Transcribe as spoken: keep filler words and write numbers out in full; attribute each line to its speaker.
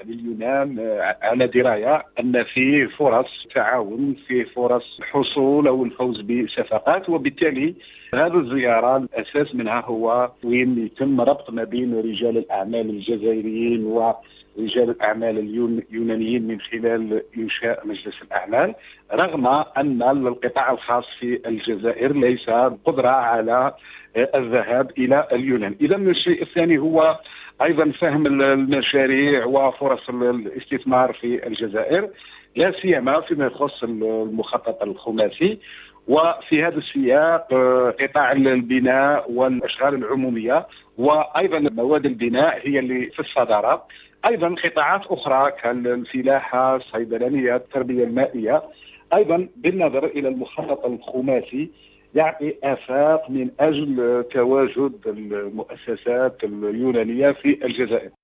Speaker 1: لليونان على دراية أن فيه فرص تعاون، فيه فرص حصول أو الفوز بصفقات، وبالتالي هذه الزيارة الأساس منها هو وين يتم ربط ما بين رجال الأعمال الجزائريين ورجال الأعمال اليونانيين من خلال إنشاء مجلس الأعمال، رغم أن القطاع الخاص في الجزائر ليس قدرة على الذهاب إلى اليونان. إذا الشيء الثاني هو أيضا فهم المشاريع وفرص الاستثمار في الجزائر، لا سيما فيما يخص المخطط الخماسي. وفي هذا السياق قطاع البناء والأشغال العمومية وأيضا مواد البناء هي اللي في الصدارة، أيضا قطاعات أخرى كالفلاحة، الصيدلانية، التربية المائية، أيضا بالنظر إلى المخطط الخماسي يعطي آفاق من أجل تواجد المؤسسات اليونانية في الجزائر.